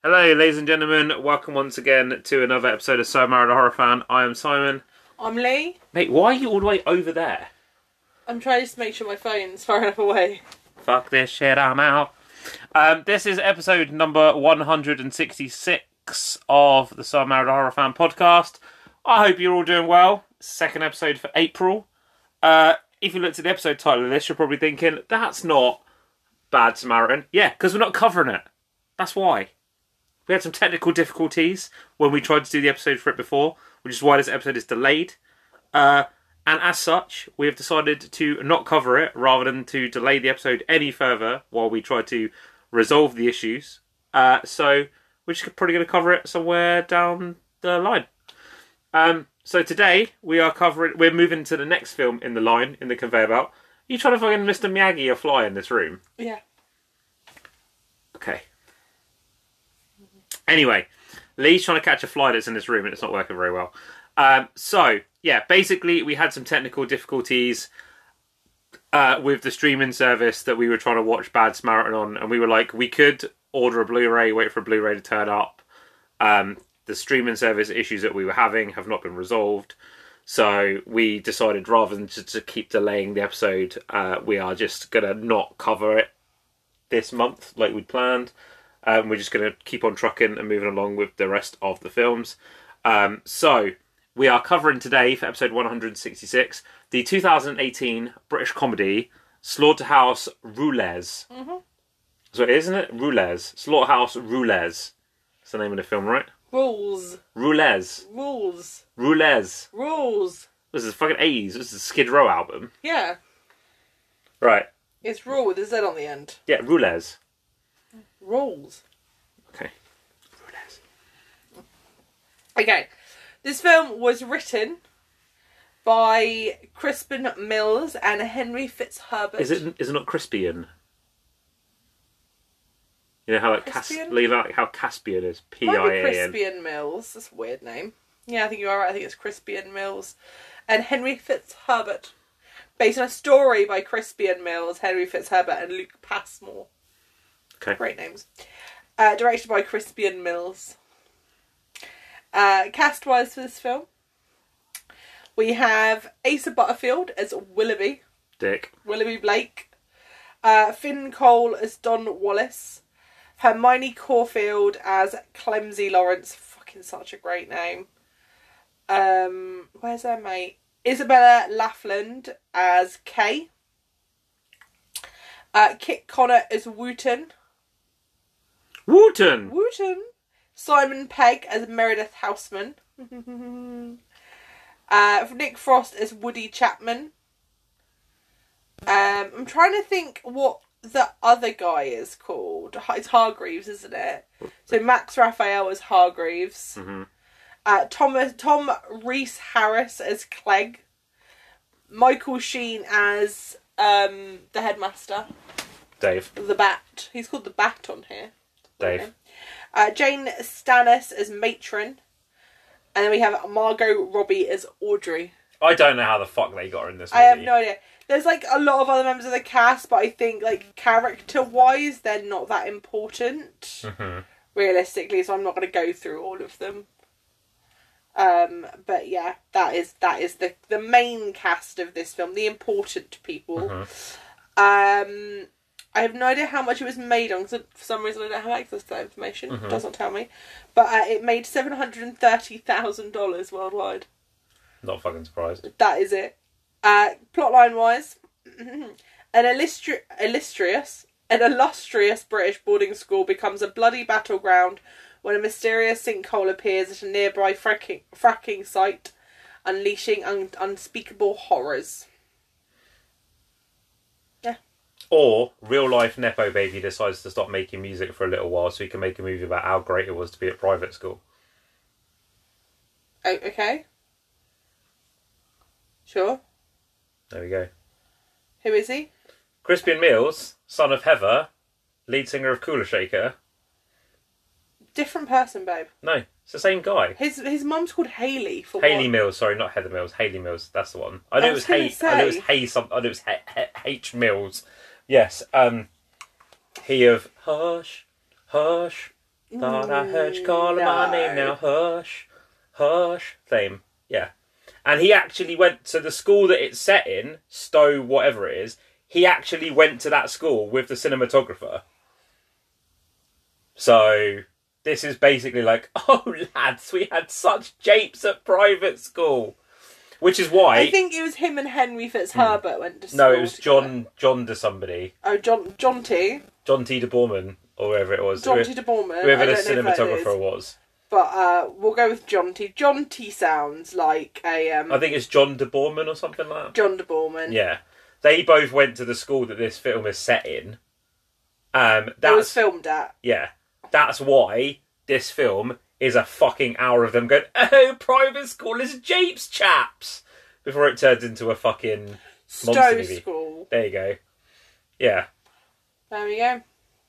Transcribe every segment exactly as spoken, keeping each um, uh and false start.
Hello, ladies and gentlemen. Welcome once again to another episode of So Married a Horror Fan. I am Simon. I'm Lee. Mate, why are you all the way over there? I'm trying to make sure my phone's far enough away. Fuck this shit, I'm out. Um, this is episode number one hundred sixty-six of the So Married a Horror Fan podcast. I hope you're all doing well. Second episode for April. Uh, if you looked at the episode title of this, you're probably thinking, that's not Bad Samaritan. Yeah, because we're not covering it. That's why. We had some technical difficulties when we tried to do the episode for it before, which is why this episode is delayed. Uh, and as such, we have decided to not cover it, rather than to delay the episode any further while we try to resolve the issues. Uh, so we're just probably going to cover it somewhere down the line. Um, so today, we are covering, we're moving to the next film in the line, in the conveyor belt. Are you trying to fucking Mister Miyagi a fly in this room? Yeah. Okay. Anyway, Lee's trying to catch a fly that's in this room and it's not working very well. Um, so, yeah, basically we had some technical difficulties uh, with the streaming service that we were trying to watch Bad Samaritan on, and we were like, we could order a Blu-ray, wait for a Blu-ray to turn up. Um, the streaming service issues that we were having have not been resolved, so we decided rather than just to keep delaying the episode, uh, we are just going to not cover it this month like we'd planned. Um, we're just going to keep on trucking and moving along with the rest of the films. Um, so, we are covering today, for episode one hundred sixty-six, the two thousand eighteen British comedy Slaughterhouse Roulez. Mm-hmm. So, isn't it? Roulez. Slaughterhouse Roulez. That's the name of the film, right? Rules. Roulez. Rules. Roulez. Rules. This is fucking eighties. This is a Skid Row album. Yeah. Right. It's rule with a Z on the end. Yeah, Roulez. Rules. Okay. Roulez. Okay. This film was written by Crispin Mills and Henry Fitzherbert. Is it, is it not Crispian? You know how like Cas- Caspian? leave out how Caspian is P Might I be A N. Crispian Mills. That's a weird name. Yeah, I think you are right. I think it's Crispian Mills and Henry Fitzherbert. Based on a story by Crispian Mills, Henry Fitzherbert and Luke Passmore. Okay. Great names. Uh, directed by Crispian Mills. Uh, cast-wise for this film, we have Asa Butterfield as Willoughby. Dick. Willoughby Blake. Uh, Finn Cole as Don Wallace. Hermione Caulfield as Clemsy Lawrence. Fucking such a great name. Um, where's her mate? Isabella Laughland as Kay. Uh, Kit Connor as Wooten. Wooten! Wooten. Simon Pegg as Meredith Houseman. uh, Nick Frost as Woody Chapman. Um, I'm trying to think what the other guy is called. It's Hargreaves, isn't it? So Max Raphael as Hargreaves. Mm-hmm. Uh, Thomas Tom Rhys Harris as Clegg. Michael Sheen as um, the headmaster. Dave. The Bat. He's called the Bat on here. Dave. Uh, Jane Stannis as Matron. And then we have Margot Robbie as Audrey. I don't know how the fuck they got her in this movie. I have no idea. There's like a lot of other members of the cast, but I think like character-wise, they're not that important. Mm-hmm. Realistically, so I'm not going to go through all of them. Um, but yeah, that is that is the the main cast of this film, the important people. Mm-hmm. Um, I have no idea how much it was made on, because for some reason I don't have access to that information. Mm-hmm. It doesn't tell me. But uh, it made seven hundred and thirty thousand dollars worldwide. Not fucking surprised. That is it. Uh, plotline wise, an illustri- illustrious, an illustrious British boarding school becomes a bloody battleground when a mysterious sinkhole appears at a nearby fracking, fracking site, unleashing un- unspeakable horrors. Yeah. Or real life Nepo baby decides to stop making music for a little while so he can make a movie about how great it was to be at private school. Oh, okay. Sure. There we go. Who is he? Crispian Mills, son of Heather, lead singer of Cooler Shaker. Different person, babe. No, it's the same guy. His his mum's called Hayley for Hayley what? Mills, sorry, not Heather Mills. Hayley Mills, that's the one. I knew I it was was Hay. gonna I knew it was say. Hay. Some. I knew it was H, H, H Mills. Yes. Um. He of Hush, Hush, Thought I heard you calling my name now. Hush, hush. Fame. Yeah. And he actually went to the school that it's set in, Stowe, whatever it is. He actually went to that school with the cinematographer. So this is basically like, oh lads, we had such japes at private school. Which is why... I think it was him and Henry Fitzherbert hmm. went to school. No, it was together. John John to somebody. Oh, John John T. John T. de Boorman, or whoever it was. John T. de Boorman. Whoever the cinematographer was. But uh, we'll go with John T. John T. sounds like a... Um, I think it's John de Boorman or something like that. John de Boorman. Yeah. They both went to the school that this film is set in. Um, that's, it was filmed at. Yeah. That's why this film is a fucking hour of them going, oh, private school is japes, chaps! Before it turns into a fucking Stowe monster movie. School. There you go. Yeah. There we go.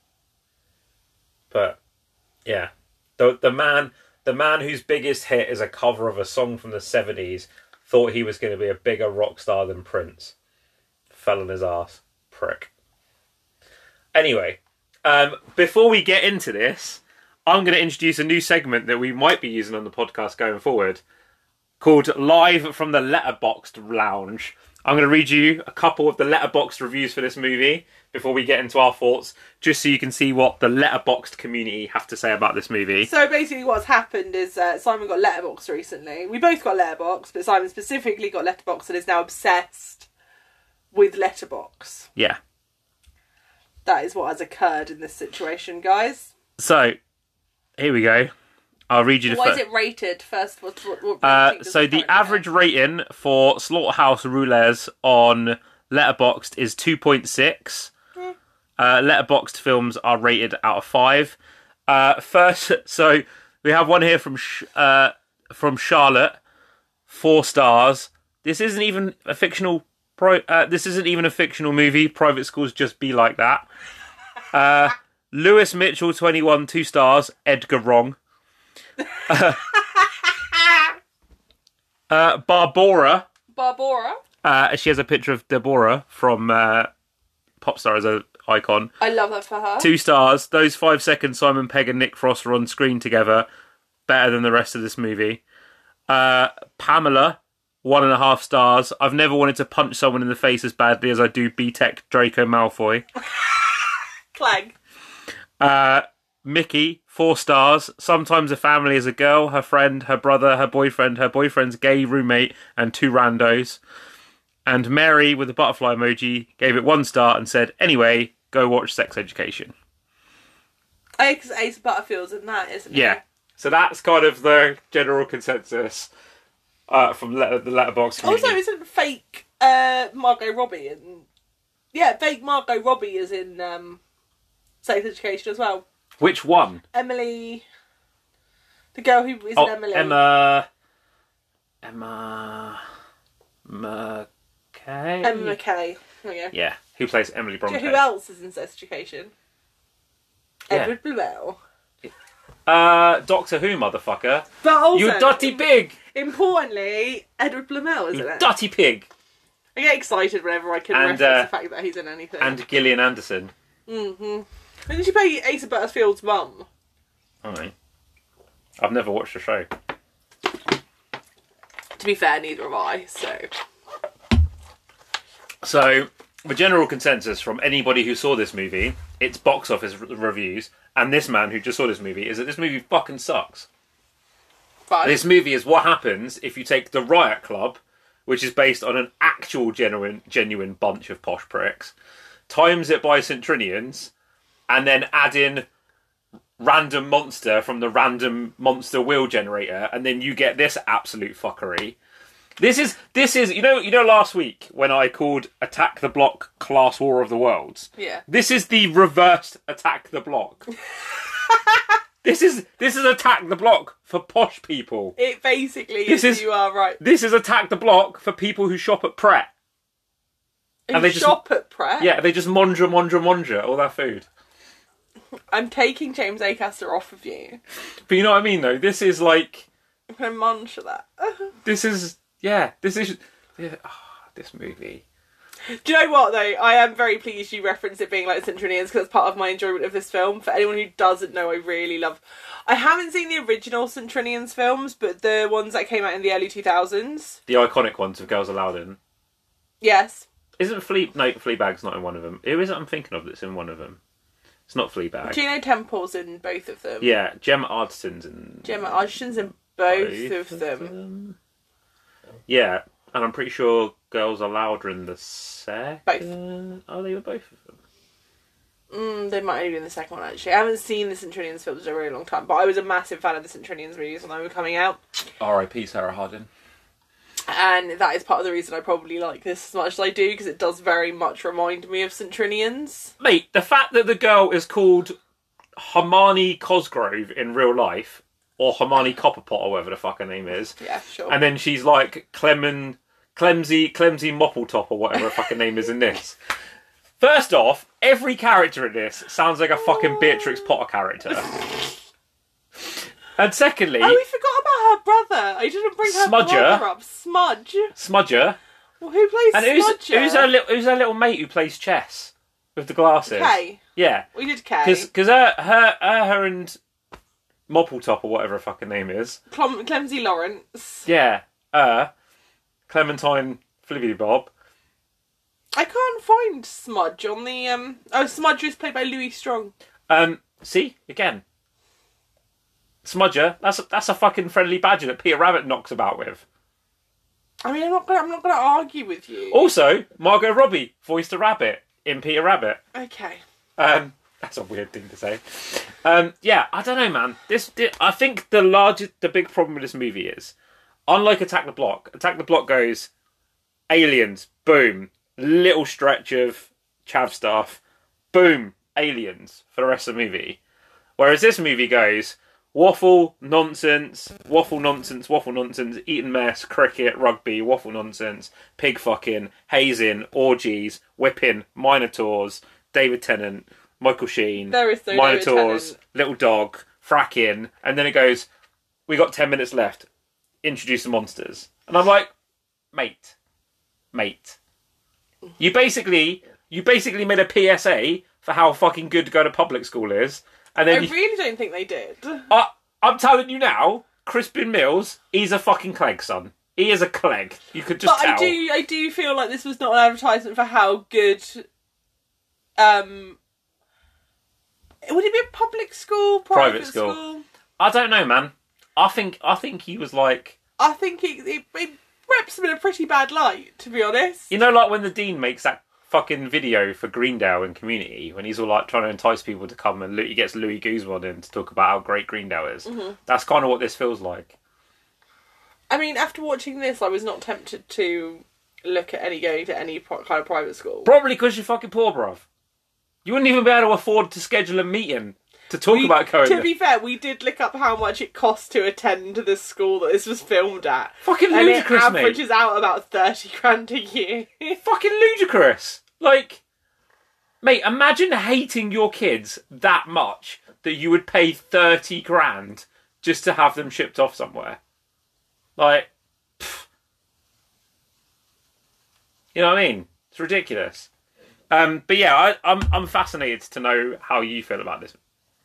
But, yeah. The the man the man whose biggest hit is a cover of a song from the seventies thought he was going to be a bigger rock star than Prince. Fell on his ass. Prick. Anyway, um, before we get into this, I'm going to introduce a new segment that we might be using on the podcast going forward called Live from the Letterboxd Lounge. I'm going to read you a couple of the Letterboxd reviews for this movie before we get into our thoughts, just so you can see what the Letterboxd community have to say about this movie. So basically what's happened is uh, Simon got Letterboxd recently. We both got Letterboxd, but Simon specifically got Letterboxd and is now obsessed with Letterboxd. Yeah. That is what has occurred in this situation, guys. So, here we go. I'll read you the What first. is it rated first? What, what, what Uh, so the average rating for Slaughterhouse Roulez on Letterboxd is two point six. Mm. Uh, Letterboxd films are rated out of five. Uh, first, so we have one here from Sh- uh, from Charlotte, four stars. This isn't even a fictional. Pro- uh, this isn't even a fictional movie. Private schools just be like that. Uh, Lewis Mitchell, twenty-one, two stars. Edgar wrong. uh, uh, Barbora. Barbora? Uh, she has a picture of Deborah from uh, Popstar as an icon. I love that for her. Two stars. Those five seconds Simon Pegg and Nick Frost are on screen together. Better than the rest of this movie. Uh, Pamela, one and a half stars. I've never wanted to punch someone in the face as badly as I do B-Tech Draco Malfoy. Clang. Uh, Mickey, four stars. Sometimes a family is a girl, her friend, her brother, her boyfriend, her boyfriend's gay roommate, and two randos. And Mary, with the butterfly emoji, gave it one star and said, anyway, go watch Sex Education. I think Ace Butterfield's in that, isn't it? Yeah. So that's kind of the general consensus uh, from le- the Letterboxd community. Also, isn't fake uh, Margot Robbie in... Yeah, fake Margot Robbie is in um, Sex Education as well. Which one? Emily... The girl who is oh, in Emily. Emma... Emma... McKay? Emma McKay. Oh, yeah. Yeah, who plays Emily Bronte. Who else is in Sex Education? Yeah. Edward Bluebell. Uh, Doctor Who, motherfucker. But also... You dirty pig! Importantly, Edward Bluebell, isn't You it? dirty pig! I get excited whenever I can And, reference uh, the fact that he's in anything. And Gillian Anderson. Mm-hmm. Didn't she play Asa Butterfield's mum? Alright. I've never watched the show. To be fair, neither have I, so... So, the general consensus from anybody who saw this movie, its box office r- reviews, and this man who just saw this movie, is that this movie fucking sucks. Fine. This movie is what happens if you take The Riot Club, which is based on an actual genuine genuine bunch of posh pricks, times it by centrinians, and then add in random monster from the random monster wheel generator, and then you get this absolute fuckery. This is, this is, you know, you know last week when I called Attack the Block Class War of the Worlds? Yeah. This is the reversed Attack the Block. This is, this is Attack the Block for posh people. It basically This is, is- you are right. This is Attack the Block for people who shop at Pret. And they just- shop at Pret? Yeah, they just mondra, mondra, mondra all their food. I'm taking James Acaster off of you. But you know what I mean, though? This is like, I'm going to munch that. this is, yeah, this is, yeah, oh, this movie. Do you know what, though? I am very pleased you referenced it being like Centurions, because that's part of my enjoyment of this film. For anyone who doesn't know, I really love... I haven't seen the original Centurions films, but the ones that came out in the early two thousands. The iconic ones of Girls Aloud in. Yes. Isn't Flea... No, Fleabag's not in one of them. Who is it I'm thinking of that's in one of them? It's not Fleabag. Juno Temple's in both of them. Yeah, Gemma Arterton's in... Gemma Arterton's in both, both of them. of them. Yeah, and I'm pretty sure Girls Aloud are in the second... Both. Oh, they were both of them. Mm, they might only be in the second one, actually. I haven't seen the Centurions films in a very long time, but I was a massive fan of the Centurions movies when they were coming out. R I P Sarah Harding. And that is part of the reason I probably like this as much as I do, because it does very much remind me of Centurions. Mate, the fact that the girl is called Hermione Cosgrove in real life, or Hermione Copperpot, or whatever the fuck her name is. Yeah, sure. And then she's like Clemen, Clemsy, Clemsy Moppletop, or whatever her fucking name is in this. First off, every character in this sounds like a fucking Beatrix Potter character. And secondly... Oh, we forgot about her brother. I didn't bring her Smudger. brother up. Smudge. Smudger. Well, who plays And who's, Smudger? who's, her little, who's her little mate who plays chess? With the glasses. Kay. Yeah. We did Kay. Because her, her, her, her and Moppletop, or whatever her fucking name is. Clem- Clemsy Lawrence. Yeah. Uh, Clementine Flibbity Bob. I can't find Smudge on the... um. Oh, Smudge is played by Louis Strong. Um, see? Again. Smudger, that's a, that's a fucking friendly badger that Peter Rabbit knocks about with. I mean, I'm not gonna, I'm not going to argue with you. Also, Margot Robbie voiced a rabbit in Peter Rabbit. Okay. Um, that's a weird thing to say. Um, yeah, I don't know, man. This, this, I think the largest, the big problem with this movie is, unlike Attack the Block, Attack the Block goes, aliens, boom, little stretch of chav stuff, boom, aliens for the rest of the movie. Whereas this movie goes, waffle, nonsense, waffle, nonsense, waffle, nonsense, eating mess, cricket, rugby, waffle, nonsense, pig fucking, hazing, orgies, whipping, minotaurs, David Tennant, Michael Sheen, There is no minotaurs, David Tennant. little dog, fracking, and then it goes, we got ten minutes left, introduce the monsters. And I'm like, mate, mate. You basically, you basically made a P S A for how fucking good to go to public school is. And I then you, really don't think they did. I, I'm telling you now, Crispin Mills, he's a fucking Clegg, son. He is a Clegg. You could just But tell. I do, I do feel like this was not an advertisement for how good. Um, would it be a public school, private, Private school. I don't know, man. I think I think he was like, I think it, it, it reps him in a pretty bad light, to be honest. you know, like when the dean makes that fucking video for Greendale in Community, when he's all like trying to entice people to come, and he gets Louis Guzman in to talk about how great Greendale is. Mm-hmm. That's kind of what this feels like. I mean, after watching this, I was not tempted to look at any going to any pro- kind of private school. Probably because you're fucking poor, bruv. You wouldn't even be able to afford to schedule a meeting to talk We- about going To there. be fair, we did look up how much it cost to attend the school that this was filmed at. Fucking And it ludicrous, mate. averages out about thirty grand a year. Fucking ludicrous. Like, mate, imagine hating your kids that much that you would pay thirty grand just to have them shipped off somewhere. Like, pff. You know what I mean? It's ridiculous. Um, but yeah, I, I'm I'm fascinated to know how you feel about this.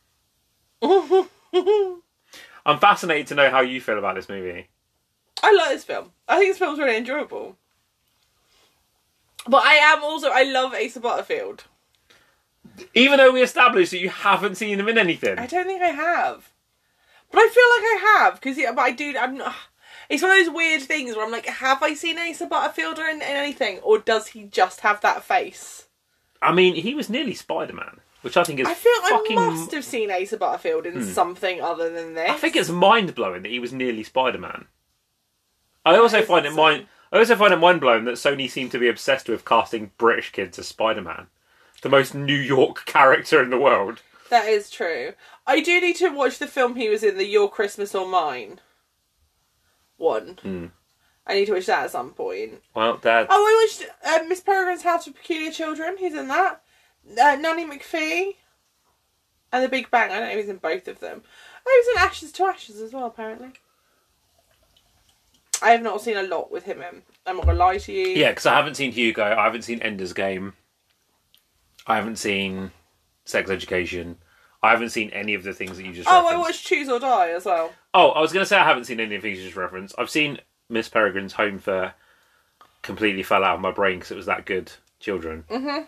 I'm fascinated to know how you feel about this movie. I like this film. I think this film's really enjoyable. But I am also, I love Asa Butterfield. Even though we established that you haven't seen him in anything. I don't think I have. But I feel like I have, because but I do, I'm not, it's one of those weird things where I'm like, have I seen Asa Butterfield or in, in anything? Or does he just have that face? I mean, he was nearly Spider-Man, which I think is I feel fucking... I must have seen Asa Butterfield in something other than this. I think it's mind-blowing that he was nearly Spider-Man. I also is find it insane. mind. I also find it mind-blowing that Sony seemed to be obsessed with casting British kids as Spider-Man, the most New York character in the world. That is true. I do need to watch the film he was in, the Your Christmas or Mine one. Mm. I need to watch that at some point. Well, Dad. Oh, I watched uh, Miss Peregrine's House with Peculiar Children. He's in that. Uh, Nanny McPhee. And The Big Bang. I don't know if he's in both of them. Oh, he was in Ashes to Ashes as well, apparently. I have not seen a lot with him in. I'm not gonna lie to you. Yeah, because I haven't seen Hugo. I haven't seen Ender's Game. I haven't seen Sex Education. I haven't seen any of the things that you just Oh, referenced. I watched Choose or Die as well. Oh, I was going to say I haven't seen any of the things you just referenced. I've seen Miss Peregrine's Home for completely fell out of my brain because it was that good. Children. Mm-hmm.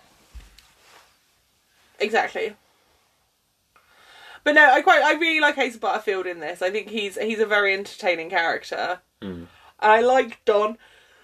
Exactly. But no, I quite, I really like Asa Butterfield in this. I think he's he's a very entertaining character. Mm. And I like Don,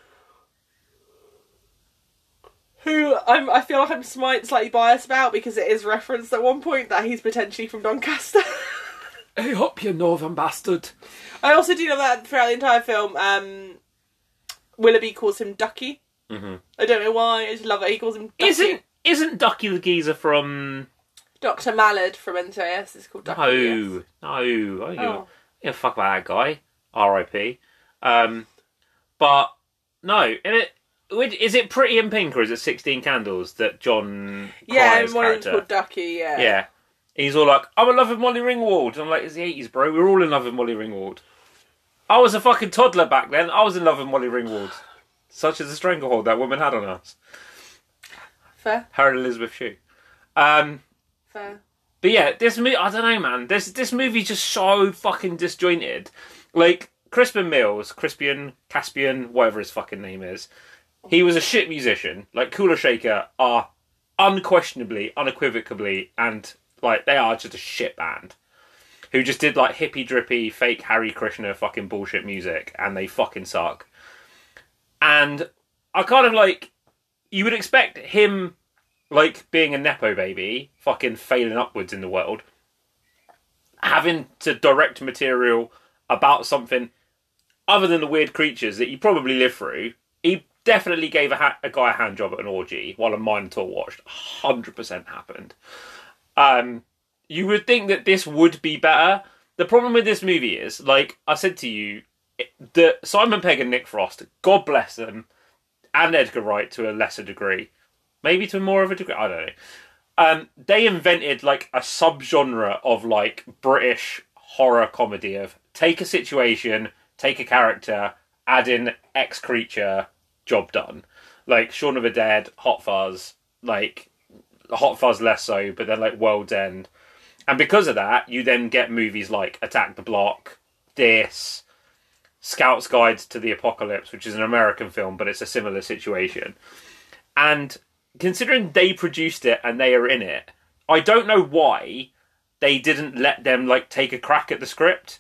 who I'm, I feel like I'm smi- slightly biased about because it is referenced at one point that he's potentially from Doncaster. Hey up, you northern bastard. I also do love that throughout the entire film, um, Willoughby calls him Ducky. Mm-hmm. I don't know why, I just love it. He calls him Ducky. Isn't, isn't Ducky the geezer from... Doctor Mallard from N C I S is called Ducky. No, yes. no. I don't Oh. give a- give a fuck about that guy. R I P Um, but, no. In it, is it Pretty in Pink or is it sixteen Candles that John Yeah, Crier's and one of them's character... called Ducky, yeah. Yeah. He's all like, I'm in love with Molly Ringwald. And I'm like, it's the eighties, bro. We were all in love with Molly Ringwald. I was a fucking toddler back then. I was in love with Molly Ringwald. Such as a stranglehold that woman had on us. Fair, Her and Elizabeth Shue. Um, fair. but yeah, this movie, I don't know, man. This this movie's just so fucking disjointed. Like, Crispin Mills, Crispian, Caspian, whatever his fucking name is, he was a shit musician. Like, Cooler Shaker are unquestionably, unequivocally, and, like, they are just a shit band. Who just did, like, hippie drippy, fake Harry Krishna fucking bullshit music, and they fucking suck. And I kind of, like, you would expect him, like, being a Nepo baby, fucking failing upwards in the world, having to direct material about something other than the weird creatures that you probably live through. He definitely gave a, ha- a guy a hand job at an orgy while a Minotaur watched. one hundred percent happened. Um, you would think that this would be better. The problem with this movie is, like I said to you, that Simon Pegg and Nick Frost, God bless them, and Edgar Wright to a lesser degree, maybe to more of a degree, I don't know. Um, they invented like a subgenre of like British horror comedy of take a situation, take a character, add in X creature, job done. Like Shaun of the Dead, Hot Fuzz, like Hot Fuzz less so, but then like World's End. And because of that, you then get movies like Attack the Block, this, Scout's Guide to the Apocalypse, which is an American film, but it's a similar situation. And considering they produced it and they are in it, I don't know why they didn't let them like take a crack at the script.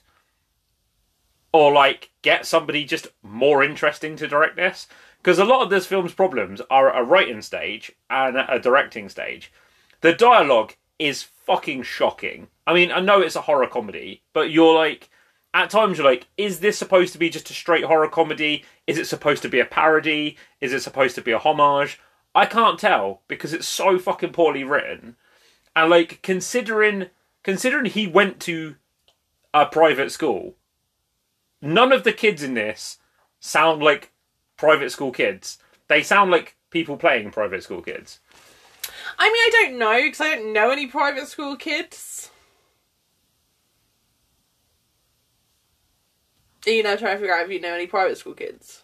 Or like get somebody just more interesting to direct this. Because a lot of this film's problems are at a writing stage and at a directing stage. The dialogue is fucking shocking. I mean, I know it's a horror comedy, but you're like, at times you're like, is this supposed to be just a straight horror comedy? Is it supposed to be a parody? Is it supposed to be a homage? I can't tell because it's so fucking poorly written. And like, considering considering he went to a private school, none of the kids in this sound like private school kids. They sound like people playing private school kids. I mean, I don't know, because I don't know any private school kids. Are you now trying to figure out if you know any private school kids?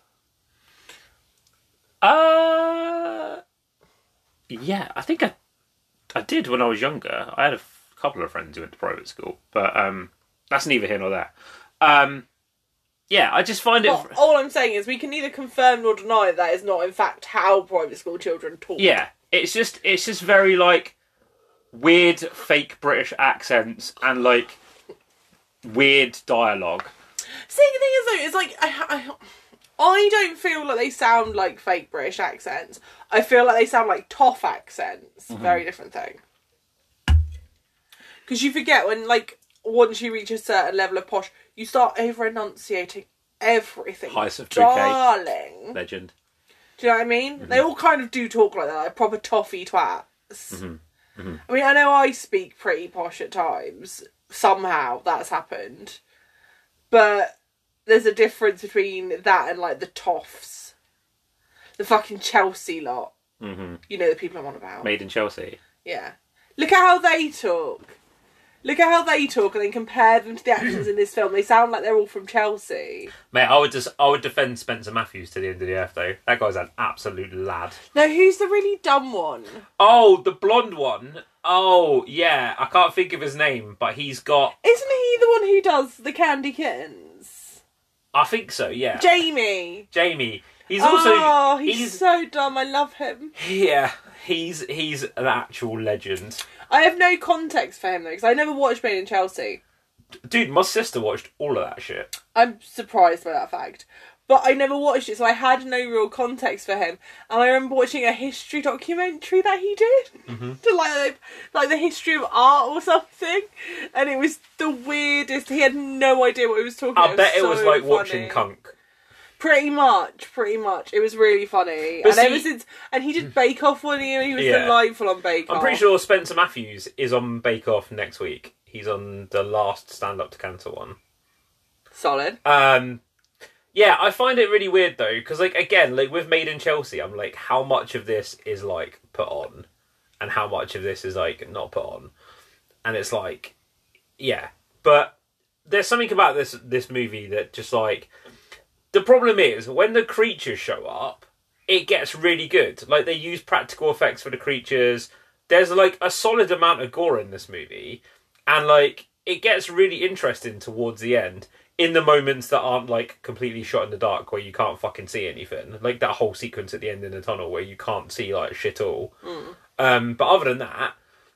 Uh, yeah, I think I, I did when I was younger. I had a f- couple of friends who went to private school, but um, that's neither here nor there. Um, yeah, I just find it... Well, all I'm saying is we can neither confirm nor deny that is not, in fact, how private school children talk. Yeah, it's just it's just very, like, weird fake British accents and, like, weird dialogue. See, the thing is, though, it's like... I, I, I don't feel like they sound like fake British accents. I feel like they sound like toff accents. Mm-hmm. Very different thing. Because you forget when, like, once you reach a certain level of posh, you start over-enunciating everything. Heist of Darling. Legend. Do you know what I mean? Mm-hmm. They all kind of do talk like that, like proper toffee twats. Mm-hmm. Mm-hmm. I mean, I know I speak pretty posh at times. Somehow that's happened. But there's a difference between that and, like, the toffs. The fucking Chelsea lot. Mm-hmm. You know the people I'm on about. Made in Chelsea. Yeah. Look at how they talk. Look at how they talk and then compare them to the actors in this film. They sound like they're all from Chelsea. Mate, I would just I would defend Spencer Matthews to the end of the earth, though. That guy's an absolute lad. No, who's the really dumb one? Oh, the blonde one. Oh, yeah. I can't think of his name, but he's got... Isn't he the one who does the Candy Kittens? I think so, yeah. Jamie. Jamie. He's also... Oh, he's, he's so dumb. I love him. Yeah, he's he's an actual legend. I have no context for him, though, because I never watched Made in Chelsea. Dude, my sister watched all of that shit. I'm surprised by that fact. But I never watched it, so I had no real context for him. And I remember watching a history documentary that he did. Mm-hmm. to like, like the history of art or something. And it was the weirdest. He had no idea what he was talking about. I bet it was, so like funny. watching Kunk. Pretty much, pretty much. It was really funny. But and see, ever since, and he did Bake Off one year, and he was Yeah. delightful on Bake Off. I'm pretty sure Spencer Matthews is on Bake Off next week. He's on the last Stand Up to Cancer one. Solid. Um, yeah, I find it really weird though, because like again, like with Made in Chelsea, I'm like, how much of this is like put on, and how much of this is like not put on, and it's like, yeah, but there's something about this this movie that just like. The problem is, when the creatures show up, it gets really good. Like, they use practical effects for the creatures. There's, like, a solid amount of gore in this movie. And, like, it gets really interesting towards the end in the moments that aren't, like, completely shot in the dark where you can't fucking see anything. Like, that whole sequence at the end in the tunnel where you can't see, like, shit all. Mm. Um, but other than that,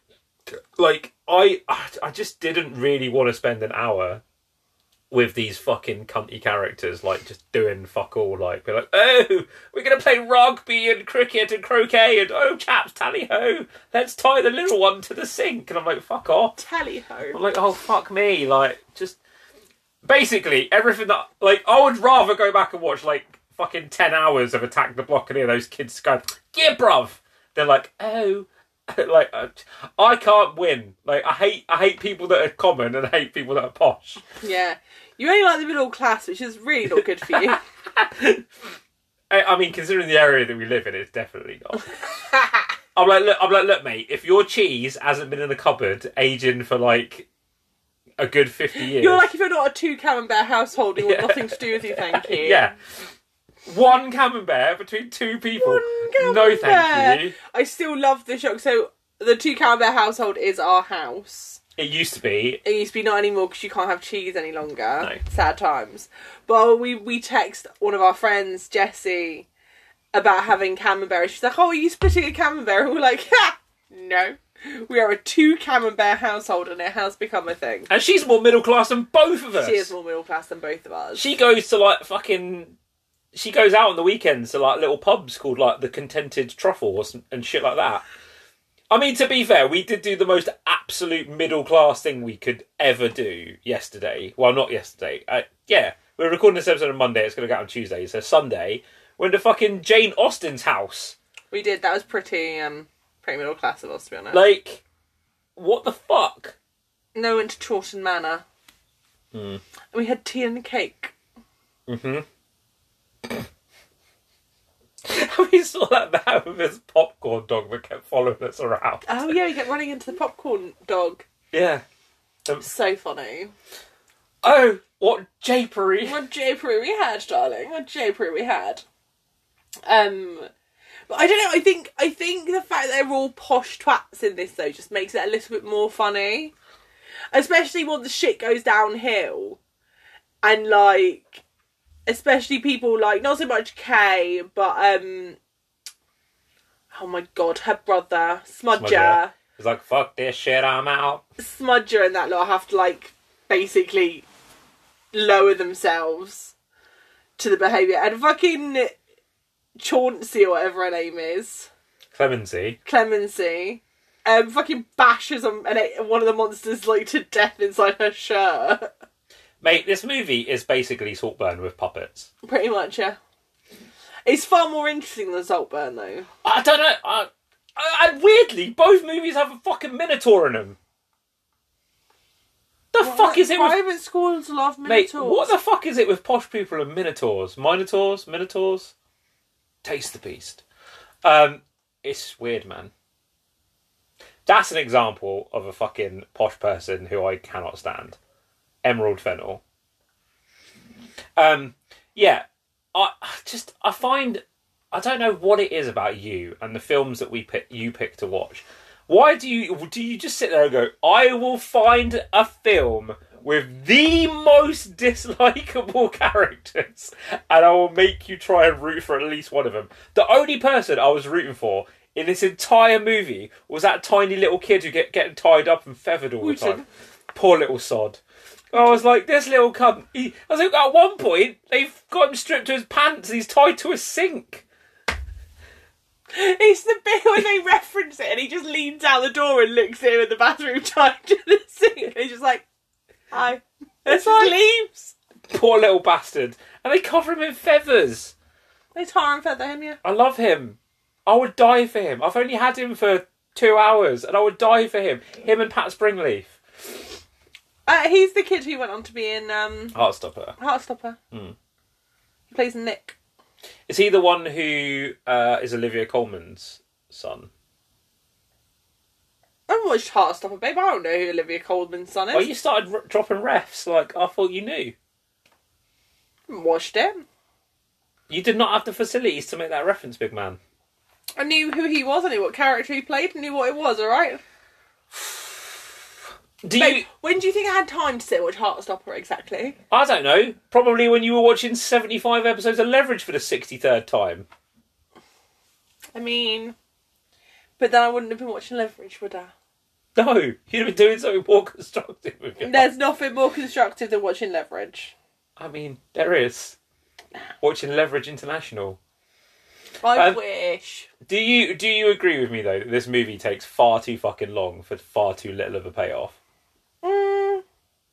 like, I, I just didn't really want to spend an hour with these fucking cunty characters, like, just doing fuck all, like, be like, oh, we're going to play rugby and cricket and croquet, and oh, chaps, tally-ho, let's tie the little one to the sink. And I'm like, fuck off. Tally-ho. I'm like, oh, fuck me. Like, just, basically, everything that, like, I would rather go back and watch, like, fucking ten hours of Attack the Block and hear those kids go, yeah, bruv. They're like, oh, like, uh, I can't win. Like, I hate, I hate people that are common and I hate people that are posh. Yeah. You only like the middle class, which is really not good for you. I, I mean, considering the area that we live in, it's definitely not. I'm like, look, I'm like, look, mate. If your cheese hasn't been in the cupboard aging for like a good fifty years, You're like if you're not a two camembert household, you want Yeah. nothing to do with you. Thank you. yeah, one camembert between two people. One No, thank camembert. you. I still love the shock. So the two camembert household is our house. It used to be. It used to be not anymore because you can't have cheese any longer. No. Sad times. But we we text one of our friends, Jessie, about having camembert. She's like, "Oh, are you splitting a camembert?" And we're like, "Ha, no. We are a two camembert household, and it has become a thing." And she's more middle class than both of us. She is more middle class than both of us. She goes to like fucking. She goes out on the weekends to like little pubs called like the Contented Truffles and shit like that. I mean, to be fair, we did do the most absolute middle class thing we could ever do yesterday. Well, not yesterday. Uh, yeah, we're recording this episode on Monday. It's going to go out on Tuesday. So Sunday, we're in the fucking Jane Austen's house. We did. That was pretty, um, pretty middle class of us, to be honest. Like, what the fuck? No, we went to Chawton Manor. Mm. And we had tea and cake. Mm-hmm. We saw that man with his popcorn dog that kept following us around. Oh yeah, we kept running into the popcorn dog. Yeah. Um, So funny. oh, what japery. What japery we had, darling. What japery we had. Um, but I don't know. I think I think the fact that they're all posh twats in this though just makes it a little bit more funny, especially when the shit goes downhill, and like, especially people like not so much Kay, but um, oh my god, her brother Smudger. Smudger. He's like, fuck this shit, I'm out. Smudger and that lot have to like basically lower themselves to the behaviour, and fucking Chauncey or whatever her name is, Clemency. Clemency, um, fucking bashes on and one of the monsters like to death inside her shirt. Mate, this movie is basically Saltburn with puppets. Pretty much, yeah. It's far more interesting than Saltburn though. I don't know. I, I, and weirdly, both movies have a fucking Minotaur in them. The What, fuck like, is it with... private schools love Mate, Minotaurs? what the fuck is it with posh people and Minotaurs? Minotaurs? Minotaurs? Taste the beast. Um, it's weird, man. That's an example of a fucking posh person who I cannot stand. Emerald Fennel. Um, yeah, I just I find I don't know what it is about you and the films that we pick you pick to watch. Why do you do you just sit there and go, I will find a film with the most dislikable characters and I will make you try and root for at least one of them. The only person I was rooting for in this entire movie was that tiny little kid who get getting tied up and feathered all the time. Poor little sod. I was like, this little cunt. He, I was like, at one point, they've got him stripped to his pants and he's tied to a sink. It's the bit when they reference it and he just leans out the door and looks at him in the bathroom tied to the sink. And he's just like, hi. It's like, leaves. Poor little bastard. And they cover him in feathers. They tar and feather him, yeah. I love him. I would die for him. I've only had him for two hours and I would die for him. Him and Pat Springleaf. Uh, he's the kid who went on to be in um, Heartstopper. Heartstopper. Mm. He plays Nick. Is he the one who uh, is Olivia Colman's son? I haven't watched Heartstopper, babe. I don't know who Olivia Colman's son is. Oh, you started r- dropping refs like I thought you knew. I haven't watched it. You did not have the facilities to make that reference, big man. I knew who he was, I knew what character he played, I knew what it was, alright? Do Babe, you? when do you think I had time to sit and watch Heartstopper exactly? I don't know. Probably when you were watching seventy-five episodes of Leverage for the sixty-third time. I mean... But then I wouldn't have been watching Leverage, would I? No, you'd have been doing something more constructive with your There's nothing more constructive than watching Leverage. I mean, there is. Watching Leverage International. I Um, wish. Do you do you agree with me, though, that this movie takes far too fucking long for far too little of a payoff? Mm.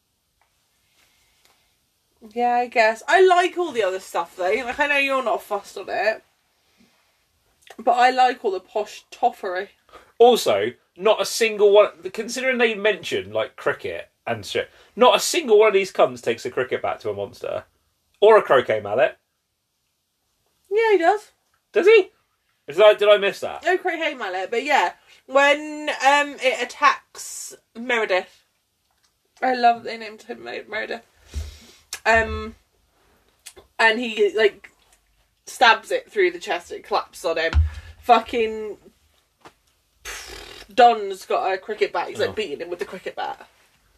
Yeah, I guess. I like all the other stuff, though. Like, I know you're not fussed on it. But I like all the posh toffery. Also, not a single one... Considering they mention, like, cricket and shit, not a single one of these cunts takes a cricket bat to a monster. Or a croquet mallet. Yeah, he does. Does he? Did I, did I miss that? No croquet mallet, but yeah. When um it attacks Meredith. I love that they named him Meredith. Um, and he, like, stabs it through the chest, it collapses on him. Fucking Don's got a cricket bat, he's like Oh. beating him with the cricket bat.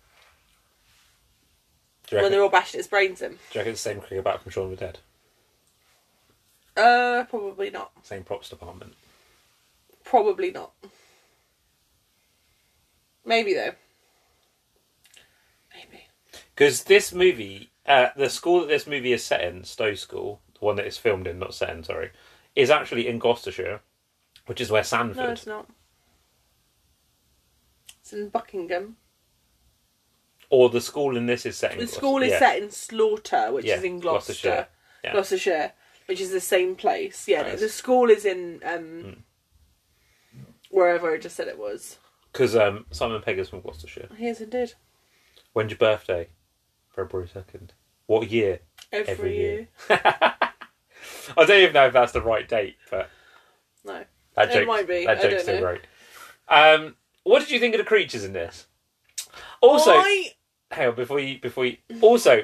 Do you When reckon, they're all bashing his brains in. do you reckon it's the same cricket bat from Shaun of the Dead? Uh, probably not. Same props department. Probably not. Maybe though. Maybe. Because this movie, uh, the school that this movie is set in, Stowe School, the one that it's filmed in, not set in, sorry, is actually in Gloucestershire, which is where Sandford... No, it's not. It's in Buckingham. Or the school in this is set in The Gloucester- school is yeah. set in Slaughter, which Yeah, is in Gloucester. Gloucestershire. Yeah. Gloucestershire, which is the same place. Yeah, no, Nice. the school is in um, Mm. wherever I just said it was. Because um, Simon Pegg is from Gloucestershire. Yes, it did. When's your birthday? February second. What year? Every, Every year. year. I don't even know if that's the right date, but No. that It joke, might be, that I joke's don't still know. right. Um, what did you think of the creatures in this? Also, I... hang on, before you, before you, also,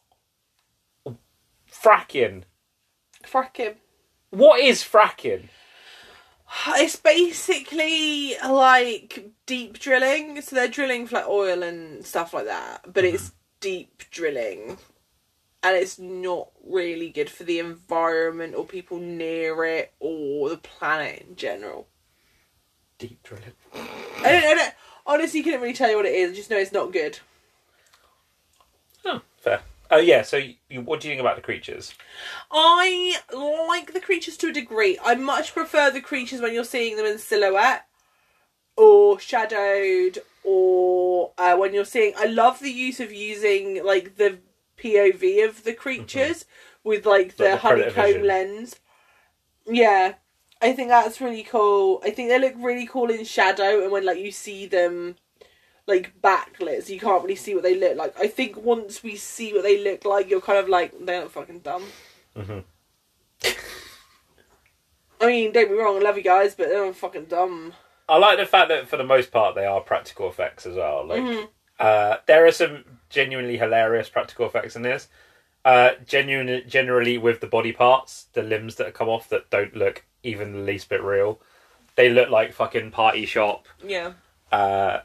fracking. Fracking. What is fracking? It's basically like deep drilling. So they're drilling for like oil and stuff like that. But Mm-hmm. it's deep drilling. And it's not really good for the environment or people near it or the planet in general. Deep drilling. I don't, I don't honestly couldn't really tell you what it is. I just know it's not good. Oh, fair. Oh yeah. So, you, what do you think about the creatures? I like the creatures to a degree. I much prefer the creatures when you're seeing them in silhouette or shadowed, or uh, when you're seeing. I love the use of using like the P O V of the creatures mm-hmm. with like the, like the honeycomb lens. Yeah, I think that's really cool. I think they look really cool in shadow, and when like you see them like backlit, so you can't really see what they look like. I think once we see what they look like, you're kind of like, they look fucking dumb. Mm-hmm. I mean, don't be wrong, I love you guys, but they're fucking dumb. I like the fact that for the most part they are practical effects as well. Like, Mm-hmm. uh, there are some genuinely hilarious practical effects in this. Uh, genuine, generally with the body parts, the limbs that come off that don't look even the least bit real. They look like fucking Party Shop. Yeah. Uh,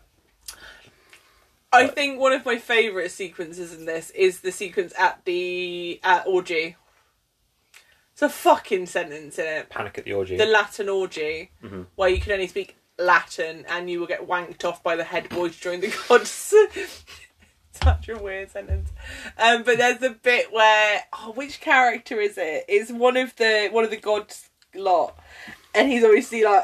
I think one of my favourite sequences in this is the sequence at the at orgy. It's a fucking sentence in it. Panic at the Orgy. The Latin orgy, mm-hmm. where you can only speak Latin and you will get wanked off by the head boy to join the gods. Such a weird sentence. Um, but there's a bit where oh, which character is it? It's one of the one of the gods lot, and he's obviously like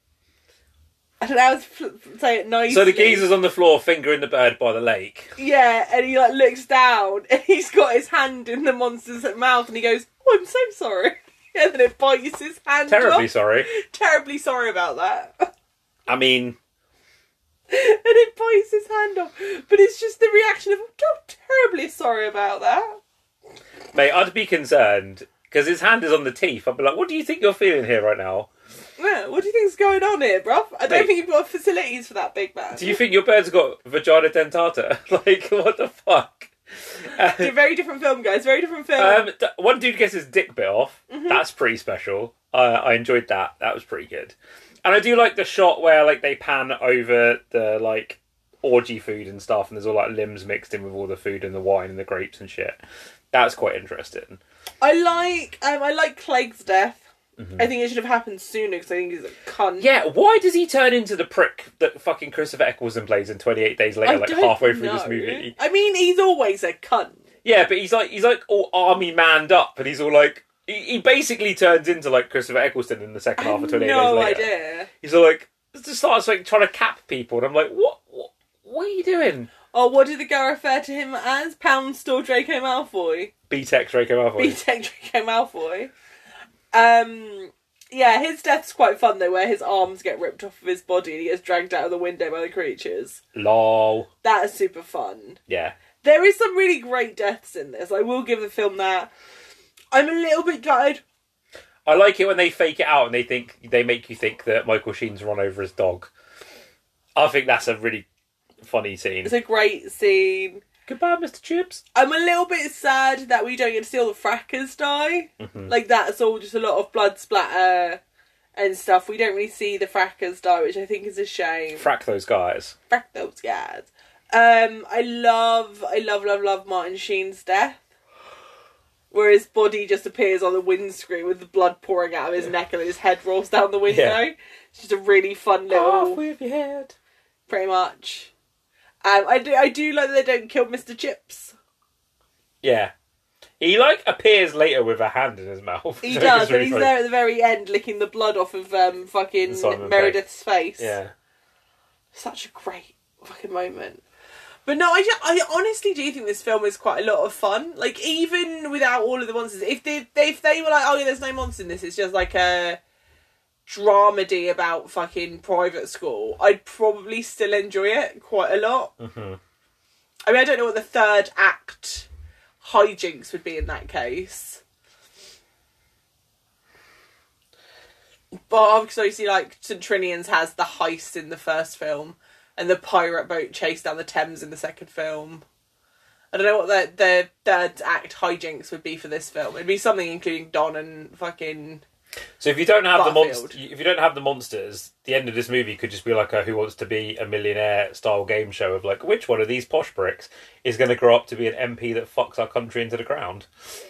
I don't know how to say it nicely. So the geezer's on the floor, fingering the bird by the lake. Yeah, and he like looks down, and he's got his hand in the monster's mouth, and he goes, "Oh, I'm so sorry," and then it bites his hand. Terribly off. sorry. Terribly sorry about that. I mean. And it bites his hand off. But it's just the reaction of, I'm terribly sorry about that. Mate, I'd be concerned, because his hand is on the teeth. I'd be like, what do you think you're feeling here right now? Yeah, what do you think's going on here, bruv? I don't Mate, think you've got facilities for that, big man. Do you think your bird's got vagina dentata? Like, what the fuck? It's a very different film, guys. Very different film. Um, th- one dude gets his dick bit off. Mm-hmm. That's pretty special. Uh, I enjoyed that. That was pretty good. And I do like the shot where like they pan over the like orgy food and stuff, and there's all like limbs mixed in with all the food and the wine and the grapes and shit. That's quite interesting. I like um, I like Clegg's death. Mm-hmm. I think it should have happened sooner because I think he's a cunt. Yeah, why does he turn into the prick that fucking Christopher Eccleston plays in twenty-eight Days Later, I like don't halfway through know. this movie? I mean, he's always a cunt. Yeah, but he's like he's like all army manned up, and he's all like he, he basically turns into like Christopher Eccleston in the second half of twenty-eight no Days Later. idea. He's all like just starts like trying to cap people, and I'm like, what what what are you doing? Oh, what did the guy refer to him as? Pound store Draco Malfoy. B-Tech Draco Malfoy. B-Tech Draco Malfoy. Um, yeah, his death's quite fun though, where his arms get ripped off of his body and he gets dragged out of the window by the creatures. Lol. That is super fun. Yeah. There is some really great deaths in this. I will give the film that. I'm a little bit gutted. I like it when they fake it out and they think they make you think that Michael Sheen's run over his dog. I think that's a really funny scene. It's a great scene. Goodbye, Mister Chips. I'm a little bit sad that we don't get to see all the frackers die. Mm-hmm. Like, that's all just a lot of blood splatter and stuff. We don't really see the frackers die, which I think is a shame. Frack those guys. Frack those guys. Um, I love, I love, love, love Martin Sheen's death. Where his body just appears on the windscreen with the blood pouring out of his yeah. neck and his head rolls down the window. Yeah. It's just a really fun little... Off with your head. Pretty much. Um, I do I do like that they don't kill Mister Chips. Yeah. He, like, appears later with a hand in his mouth. He does, and really he's funny. There at the very end licking the blood off of um, fucking Simon Meredith's Pegg. face. Yeah. Such a great fucking moment. But no, I, just, I honestly do think this film is quite a lot of fun. Like, even without all of the monsters, if they, if they were like, oh yeah, there's no monsters in this, it's just like a dramedy about fucking private school, I'd probably still enjoy it quite a lot. Mm-hmm. I mean, I don't know what the third act hijinks would be in that case. But obviously, like, Saint Trinian's has the heist in the first film, and the pirate boat chase down the Thames in the second film. I don't know what the, the third act hijinks would be for this film. It'd be something including Don and fucking... So if you don't have the Butterfield. monsters, if you don't have the monsters, the end of this movie could just be like a Who Wants to Be a Millionaire style game show of like, which one of these posh bricks is going to grow up to be an M P that fucks our country into the ground?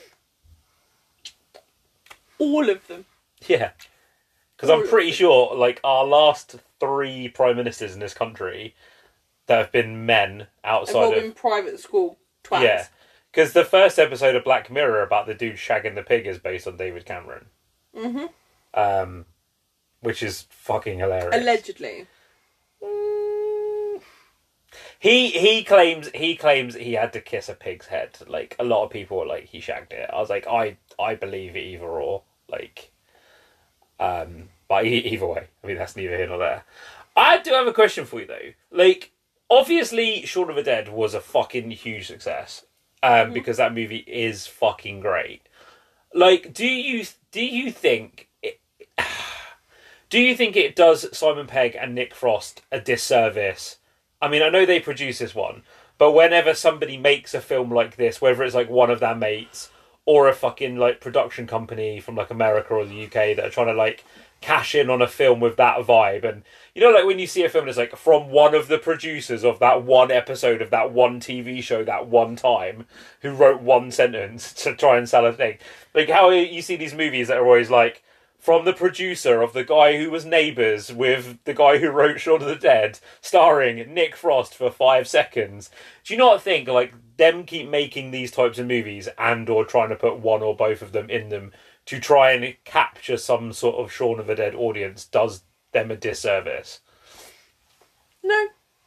All of them. Yeah. Because I'm pretty sure, like, our last three prime ministers in this country that have been men outside They've all of... been private school twats. Yeah. Because the first episode of Black Mirror about the dude shagging the pig is based on David Cameron. Mm-hmm. Um, which is fucking hilarious. Allegedly. Mm. He he claims he claims he had to kiss a pig's head. Like, a lot of people were like, he shagged it. I was like, I, I believe it either or. Like... Um, but either way, I mean, that's neither here nor there. I do have a question for you, though. Like, obviously, Shaun of the Dead was a fucking huge success, um, mm-hmm. because that movie is fucking great. Like, do you do you think it, Do you think it does Simon Pegg and Nick Frost a disservice? I mean, I know they produce this one, but whenever somebody makes a film like this, whether it's like one of their mates or a fucking like production company from like America or the U K that are trying to like cash in on a film with that vibe, and you know, like when you see a film that's like from one of the producers of that one episode of that one T V show that one time who wrote one sentence to try and sell a thing, like how you see these movies that are always like from the producer of the guy who was Neighbours with the guy who wrote Shaun of the Dead, starring Nick Frost for five seconds. Do you not think like them keep making these types of movies and or trying to put one or both of them in them to try and capture some sort of Shaun of the Dead audience does them a disservice? No.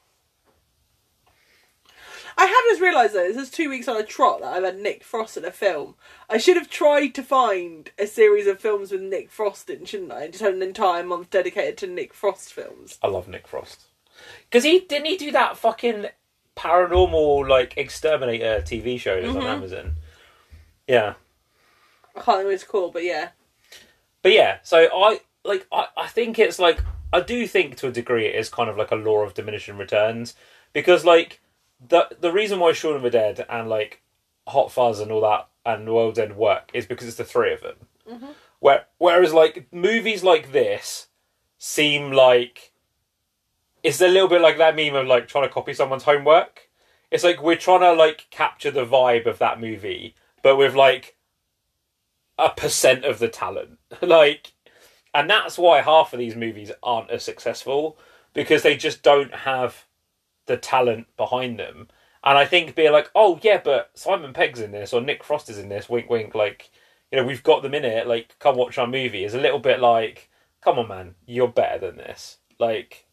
I have just realised though, this is two weeks on a trot that I've had Nick Frost in a film. I should have tried to find a series of films with Nick Frost in, shouldn't I? And just had an entire month dedicated to Nick Frost films. I love Nick Frost. Because he, didn't he do that fucking paranormal, like, Exterminator T V show that's mm-hmm. on Amazon? Yeah. I can't think what it's called, but yeah. But yeah, so I, like, I, I think it's like, I do think to a degree it is kind of like a law of diminishing returns. Because, like, The the reason why Shaun of the Dead and like Hot Fuzz and all that and World's End work is because it's the three of them. Mm-hmm. Where whereas like movies like this seem like it's a little bit like that meme of like trying to copy someone's homework. It's like we're trying to like capture the vibe of that movie, but with like a percent of the talent. like, and that's why half of these movies aren't as successful because they just don't have the talent behind them. And I think being like, oh yeah, but Simon Pegg's in this or Nick Frost is in this, wink wink, like, you know, we've got them in it, like, come watch our movie, is a little bit like, come on man, you're better than this. Like,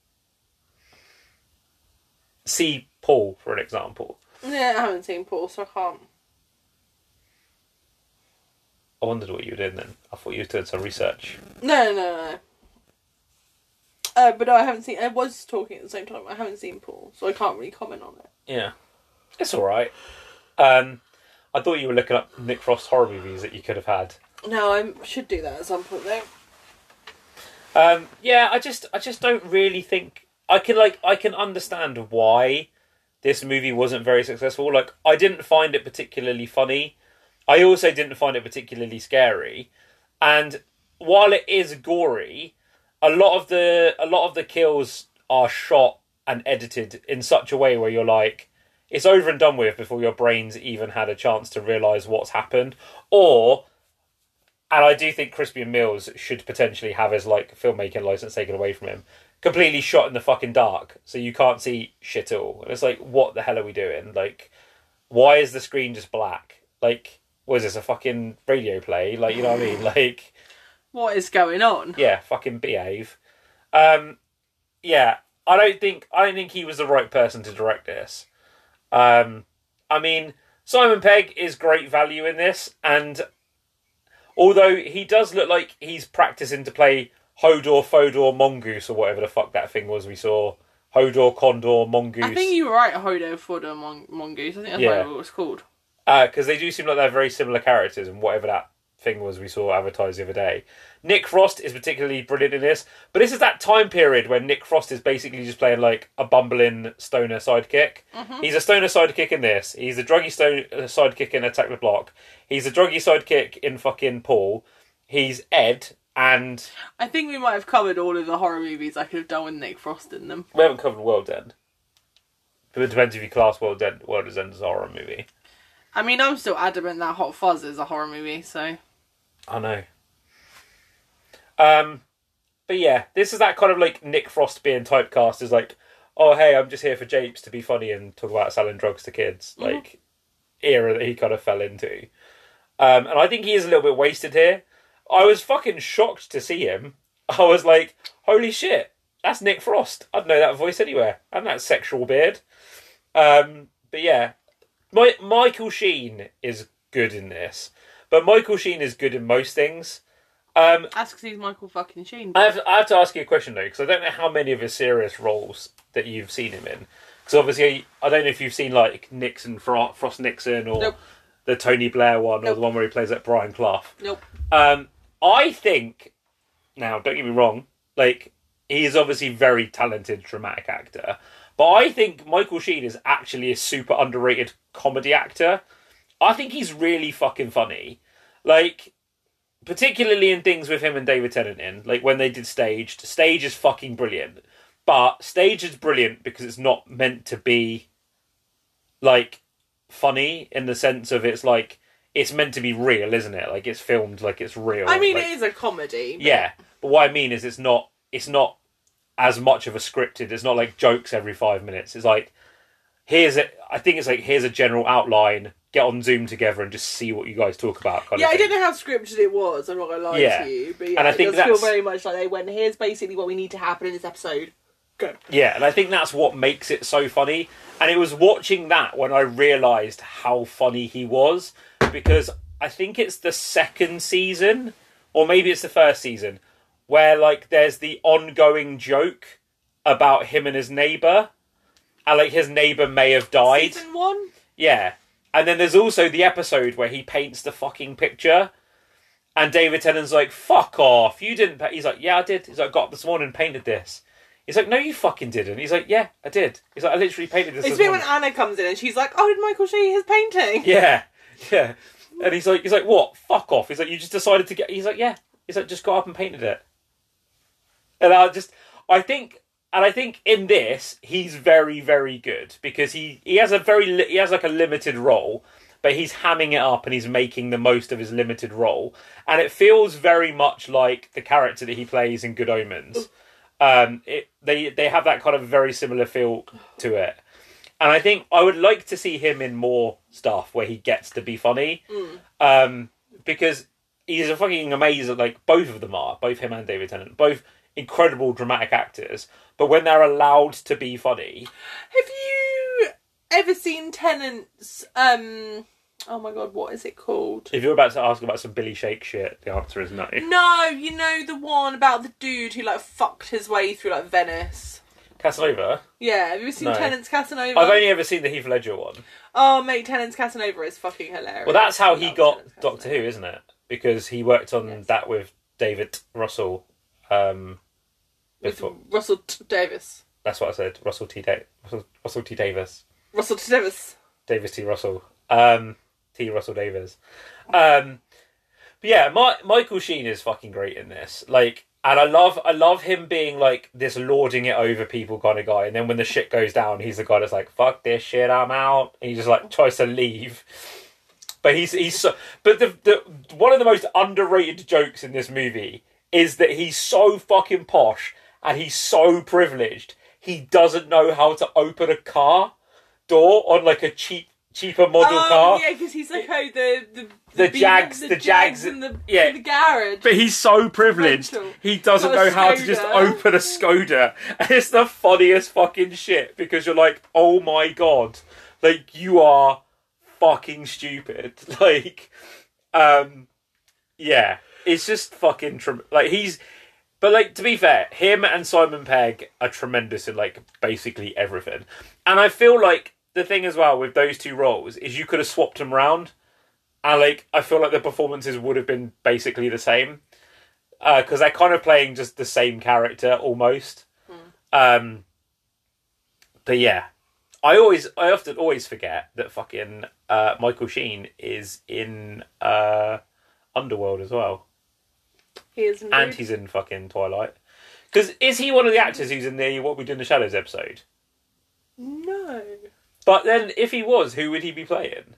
see Paul for an example. Yeah, I haven't seen Paul, so I can't. I wondered what you were doing then. I thought you were doing some research. No, no, no. Uh, but no, I haven't seen... I was talking at the same time. I haven't seen Paul, so I can't really comment on it. Yeah. It's alright. Um, I thought you were looking up Nick Frost horror movies that you could have had. No, I should do that at some point, though. Um, yeah, I just I just don't really think... I can, like, I can understand why this movie wasn't very successful. Like, I didn't find it particularly funny. I also didn't find it particularly scary. And while it is gory... A lot of the a lot of the kills are shot and edited in such a way where you're like, it's over and done with before your brain's even had a chance to realise what's happened. Or, and I do think Crispian Mills should potentially have his like filmmaking licence taken away from him, completely shot in the fucking dark, so you can't see shit at all. And it's like, what the hell are we doing? Like, why is the screen just black? Like, what is this, a fucking radio play? Like, you know what I mean? Like... What is going on? Yeah, fucking behave. Um, yeah, I don't think I don't think he was the right person to direct this. Um, I mean, Simon Pegg is great value in this, and although he does look like he's practicing to play Hodor, Fodor, Mongoose, or whatever the fuck that thing was we saw. Hodor, Condor, Mongoose. I think you were right, Hodor, Fodor, Mon- Mongoose. I think that's yeah. what it was called. Because uh, they do seem like they're very similar characters, and whatever that thing was we saw advertised the other day. Nick Frost is particularly brilliant in this, but this is that time period when Nick Frost is basically just playing like a bumbling stoner sidekick. Mm-hmm. He's a stoner sidekick in this. He's a druggy stoner sidekick in Attack the Block. He's a druggy sidekick in fucking Paul. He's Ed, and... I think we might have covered all of the horror movies I could have done with Nick Frost in them. We haven't covered World's End. But it depends if you class World's End, World's End as a horror movie. I mean, I'm still adamant that Hot Fuzz is a horror movie, so... I know. Um, but yeah, this is that kind of like Nick Frost being typecast as like, oh hey, I'm just here for japes to be funny and talk about selling drugs to kids. Mm-hmm. Like, era that he kind of fell into. Um, and I think he is a little bit wasted here. I was fucking shocked to see him. I was like, holy shit, that's Nick Frost. I'd know that voice anywhere. And that sexual beard. Um, but yeah, My, Michael Sheen is good in this. But Michael Sheen is good in most things. Um, That's because he's Michael fucking Sheen. I have, I have to ask you a question though, because I don't know how many of his serious roles that you've seen him in. Because obviously, I don't know if you've seen like Nixon, Fro- Frost Nixon, or nope. the Tony Blair one, nope. or the one where he plays like Brian Clough. Nope. Um, I think, now don't get me wrong, Like, he is obviously a very talented dramatic actor. But I think Michael Sheen is actually a super underrated comedy actor. I think he's really fucking funny. Like, particularly in things with him and David Tennant in. Like, when they did Staged. Stage is fucking brilliant. But Stage is brilliant because it's not meant to be, like, funny in the sense of it's like, it's meant to be real, isn't it? Like, it's filmed like it's real. I mean, like, it is a comedy. But... Yeah. But what I mean is it's not, it's not as much of a scripted. It's not like jokes every five minutes. It's like, here's a, I think it's like, here's a general outline, get on Zoom together and just see what you guys talk about. Kind yeah, of I thing. don't know how scripted it was, I'm not going to lie Yeah. to you. But yeah, And I think it does feel that's- very much like they went, here's basically what we need to happen in this episode. Go. Yeah, and I think that's what makes it so funny. And it was watching that when I realised how funny he was, because I think it's the second season, or maybe it's the first season, where like there's the ongoing joke about him and his neighbour, and like his neighbour may have died. Season one? Yeah. And then there's also the episode where he paints the fucking picture, and David Tennant's like, fuck off, you didn't paint. He's like, yeah, I did. He's like, got up this morning and painted this. He's like, no, you fucking didn't. He's like, yeah, I did. He's like, I literally painted this It's this a bit when morning. Anna comes in and she's like, oh, did Michael see his painting? Yeah, yeah. And he's like, he's like, what? Fuck off. He's like, you just decided to get... He's like, yeah. He's like, just got up and painted it. And I just... I think... And I think in this, he's very, very good. Because he, he has a very... Li- he has like a limited role. But he's hamming it up and he's making the most of his limited role. And it feels very much like the character that he plays in Good Omens. Um, it, they they have that kind of very similar feel to it. And I think I would like to see him in more stuff where he gets to be funny. Mm. Um, because he's a fucking amazing, like, both of them are, both him and David Tennant, both incredible dramatic actors. But when they're allowed to be funny... Have you ever seen Tennant's, um... oh my god, what is it called? If you're about to ask about some Billy Shake shit, the answer is no. No, you know the one about the dude who, like, fucked his way through, like, Venice. Casanova? Yeah, have you seen No. Tennant's Casanova? I've only ever seen the Heath Ledger one. Oh, mate, Tennant's Casanova is fucking hilarious. Well, that's how I he love got Tennant's Doctor Casanova. Who, isn't it? Because he worked on Yes. that with David Russell. Um, With before. Russell T- Davis. That's what I said. Russell T. Da- Russell, Russell T. Davis. Russell T. Davis. Davis T. Russell. Um, T. Russell Davis. Um, but yeah, My- Michael Sheen is fucking great in this. Like, and I love, I love him being like this lording it over people kind of guy. And then when the shit goes down, he's the guy that's like, "Fuck this shit, I'm out." And he just like tries to leave. But he's he's so. But the the one of the most underrated jokes in this movie is that he's so fucking posh and he's so privileged. He doesn't know how to open a car door on like a cheap cheaper model oh, car. yeah, because he's like, oh, the... The, The Beamer- Jags- the, the Jags Jags- in the, yeah. in the garage. But he's so privileged, Mental. he doesn't Got a know how to just Skoda. open a Skoda. And it's the funniest fucking shit, because you're like, oh my god, like, you are fucking stupid. Like, um, yeah, it's just fucking, tre- like, he's, but like, to be fair, him and Simon Pegg are tremendous in, like, basically everything. And I feel like the thing as well with those two roles is you could have swapped them around. And, like, I feel like the performances would have been basically the same. Because uh, they're kind of playing just the same character, almost. Mm. Um, but, yeah. I always, I often always forget that fucking uh, Michael Sheen is in uh, Underworld as well. He is indeed. And he's in fucking Twilight. Because is he one of the actors who's in the What We Do in the Shadows episode? No. But then, if he was, who would he be playing?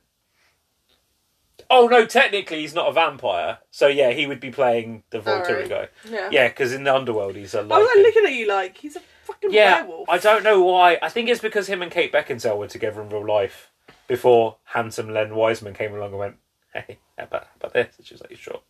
Oh, no, technically he's not a vampire. So, yeah, he would be playing the Volturi right. guy. Yeah. Yeah, because in the Underworld he's a I was like lycan. looking at you like, he's a fucking Yeah, werewolf. I don't know why. I think it's because him and Kate Beckinsale were together in real life before handsome Len Wiseman came along and went, hey, how about, how about this? And she was like, sure.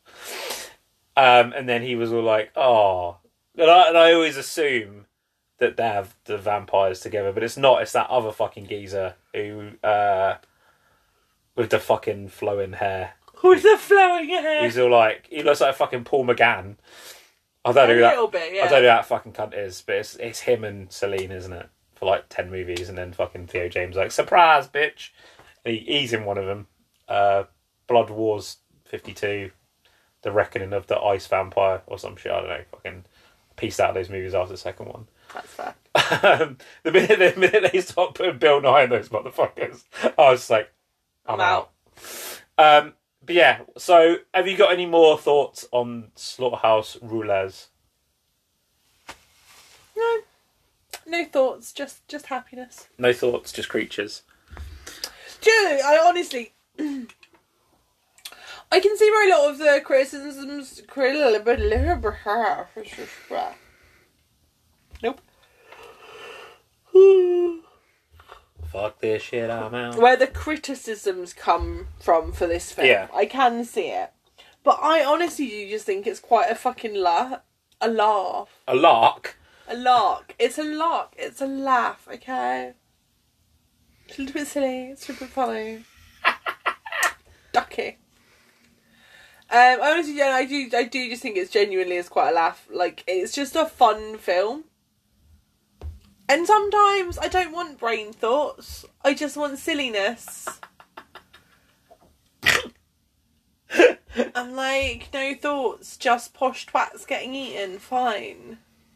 Um, and then he was all like, oh. And I, and I always assume that they have the vampires together, but it's not. It's that other fucking geezer who, uh, with the fucking flowing hair. With the flowing hair. He's all like, he looks like fucking Paul McGann. I don't know A who that, little bit, yeah. I don't know who that fucking cunt is, but it's it's him and Celine, isn't it? For like ten movies, and then fucking Theo James like, surprise, bitch. And he, he's in one of them. Uh, Blood Wars fifty-two, The Reckoning of the Ice Vampire, or some shit. I don't know. Fucking, pieced out those movies after the second one. That's fair. Um, the minute the minute they stopped putting Bill Nye in those motherfuckers, I was like, I'm, I'm out. out. Um, but yeah, so have you got any more thoughts on Slaughterhouse Roulez? No. No thoughts, just just happiness. No thoughts, just creatures. Do you know, I honestly... I can see where a lot of the criticisms... Nope. Fuck this shit, I'm out. Where the criticisms come from for this film. Yeah. I can see it. But I honestly do just think it's quite a fucking la- a laugh. A lark? A lark. It's a lark. It's a laugh, okay? It's a little bit silly. It's super funny. Ducky. Um, I honestly, yeah, I do, I do just think it's genuinely is quite a laugh. Like, it's just a fun film. And sometimes I don't want brain thoughts. I just want silliness. I'm like, no thoughts, just posh twats getting eaten. Fine.